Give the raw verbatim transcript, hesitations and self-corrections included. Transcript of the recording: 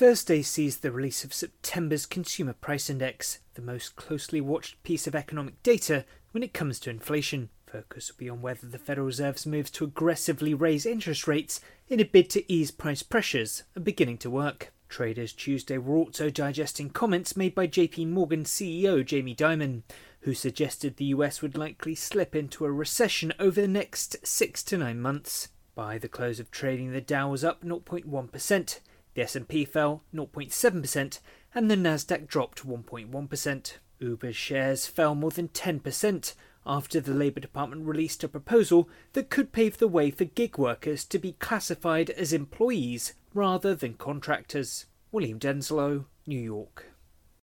Thursday sees the release of September's Consumer Price Index, the most closely watched piece of economic data when it comes to inflation. Focus will be on whether the Federal Reserve's moves to aggressively raise interest rates in a bid to ease price pressures are beginning to work. Traders Tuesday were also digesting comments made by J P Morgan C E O Jamie Dimon, who suggested the U S would likely slip into a recession over the next six to nine months. By the close of trading, the Dow was up zero point one percent, the S and P fell zero point seven percent, and the Nasdaq dropped one point one percent. Uber's shares fell more than ten percent after the Labour Department released a proposal that could pave the way for gig workers to be classified as employees rather than contractors. William Denslow, New York.